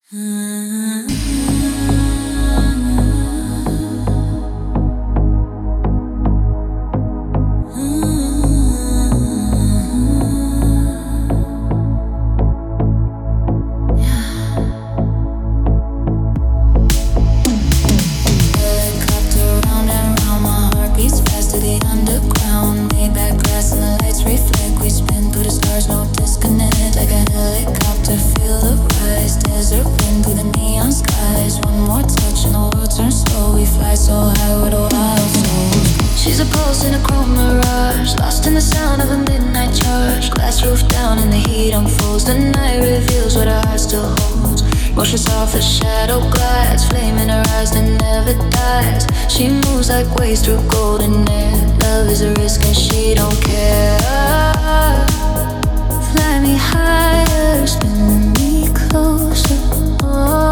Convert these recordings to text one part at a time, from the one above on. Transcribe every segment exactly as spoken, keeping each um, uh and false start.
She's a pulse in a chrome mirage, lost in the sound of a midnight charge. Glass roof down and the heat unfolds. The night reveals what our heart still holds. Motion soft as shadow glides, flame in her eyes that never dies. She moves like waves through golden air. Love is a risk and she don't care. Fly me higher, spin me closer. Oh.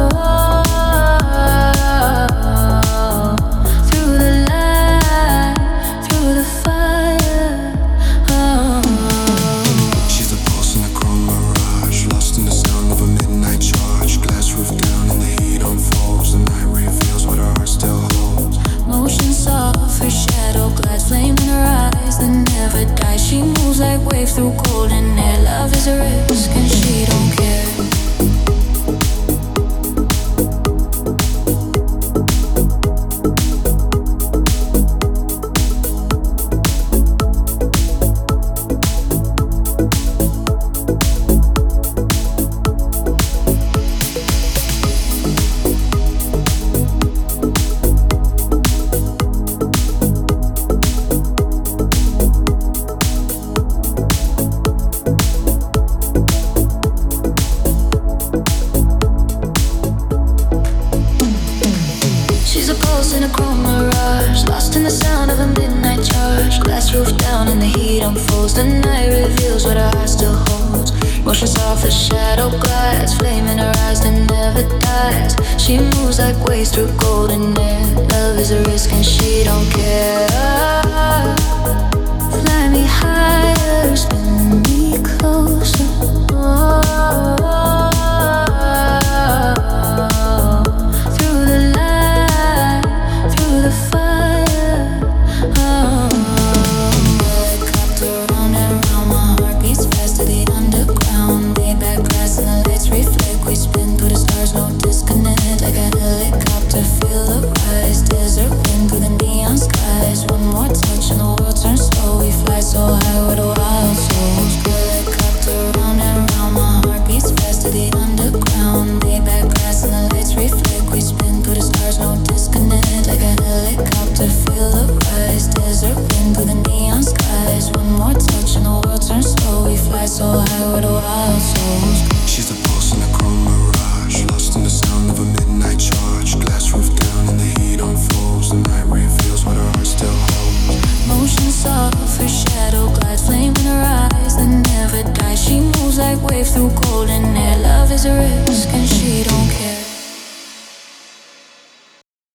She moves like waves through golden air. Love is a risk and she don't care. In a chrome mirage, lost in the sound of a midnight charge. Glass roof down and the heat unfolds. The night reveals what our heart still holds. Motion soft as shadow glides, flame in her eyes that never dies. She moves like waves through golden air. Love is a risk and she don't care. Fly me higher, spin me closer. Oh. She's a pulse in a chrome mirage, lost in the sound of a midnight charge. Glass roof down and the heat unfolds. The night reveals what our heart still holds. Motion soft, her shadow glides, flame in her eyes that never dies. She moves like waves through golden air. Love is a risk.